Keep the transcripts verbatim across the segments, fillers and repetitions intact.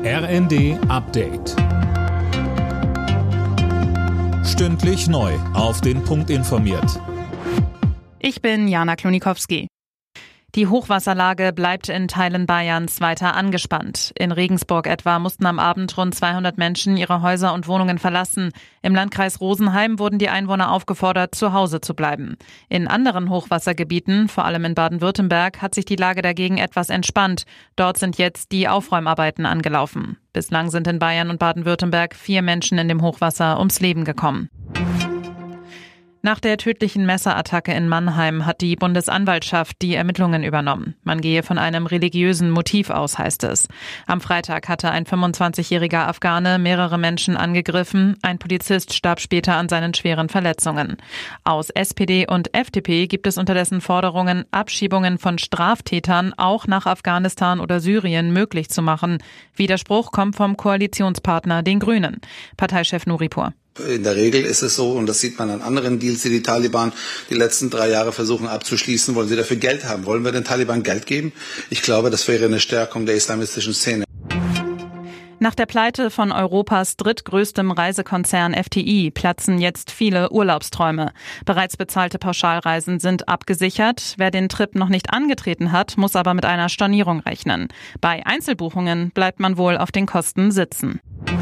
R N D Update. Stündlich neu auf den Punkt informiert. Ich bin Jana Klonikowski. Die Hochwasserlage bleibt in Teilen Bayerns weiter angespannt. In Regensburg etwa mussten am Abend rund zweihundert Menschen ihre Häuser und Wohnungen verlassen. Im Landkreis Rosenheim wurden die Einwohner aufgefordert, zu Hause zu bleiben. In anderen Hochwassergebieten, vor allem in Baden-Württemberg, hat sich die Lage dagegen etwas entspannt. Dort sind jetzt die Aufräumarbeiten angelaufen. Bislang sind in Bayern und Baden-Württemberg vier Menschen in dem Hochwasser ums Leben gekommen. Nach der tödlichen Messerattacke in Mannheim hat die Bundesanwaltschaft die Ermittlungen übernommen. Man gehe von einem religiösen Motiv aus, heißt es. Am Freitag hatte ein fünfundzwanzigjähriger Afghane mehrere Menschen angegriffen. Ein Polizist starb später an seinen schweren Verletzungen. Aus S P D und F D P gibt es unterdessen Forderungen, Abschiebungen von Straftätern auch nach Afghanistan oder Syrien möglich zu machen. Widerspruch kommt vom Koalitionspartner, den Grünen. Parteichef Nuripur. In der Regel ist es so, und das sieht man an anderen Deals, die die Taliban die letzten drei Jahre versuchen abzuschließen, wollen sie dafür Geld haben. Wollen wir den Taliban Geld geben? Ich glaube, das wäre eine Stärkung der islamistischen Szene. Nach der Pleite von Europas drittgrößtem Reisekonzern F T I platzen jetzt viele Urlaubsträume. Bereits bezahlte Pauschalreisen sind abgesichert. Wer den Trip noch nicht angetreten hat, muss aber mit einer Stornierung rechnen. Bei Einzelbuchungen bleibt man wohl auf den Kosten sitzen.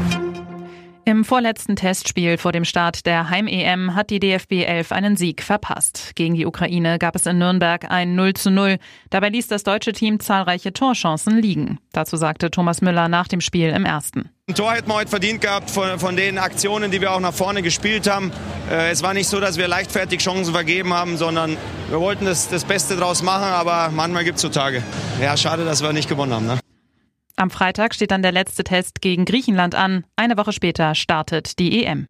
Im vorletzten Testspiel vor dem Start der Heim-E M hat die D F B elf einen Sieg verpasst. Gegen die Ukraine gab es in Nürnberg ein null zu null. Dabei ließ das deutsche Team zahlreiche Torchancen liegen. Dazu sagte Thomas Müller nach dem Spiel im ersten. Ein Tor hätten wir heute verdient gehabt von, von den Aktionen, die wir auch nach vorne gespielt haben. Äh, es war nicht so, dass wir leichtfertig Chancen vergeben haben, sondern wir wollten das, das Beste draus machen, aber manchmal gibt es so Tage. Ja, schade, dass wir nicht gewonnen haben, ne? Am Freitag steht dann der letzte Test gegen Griechenland an. Eine Woche später startet die E M.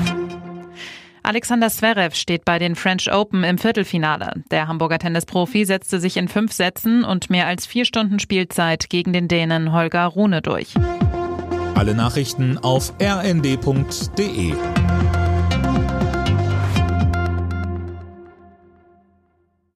Alexander Zverev steht bei den French Open im Viertelfinale. Der Hamburger Tennisprofi setzte sich in fünf Sätzen und mehr als vier Stunden Spielzeit gegen den Dänen Holger Rune durch. Alle Nachrichten auf r n d punkt d e.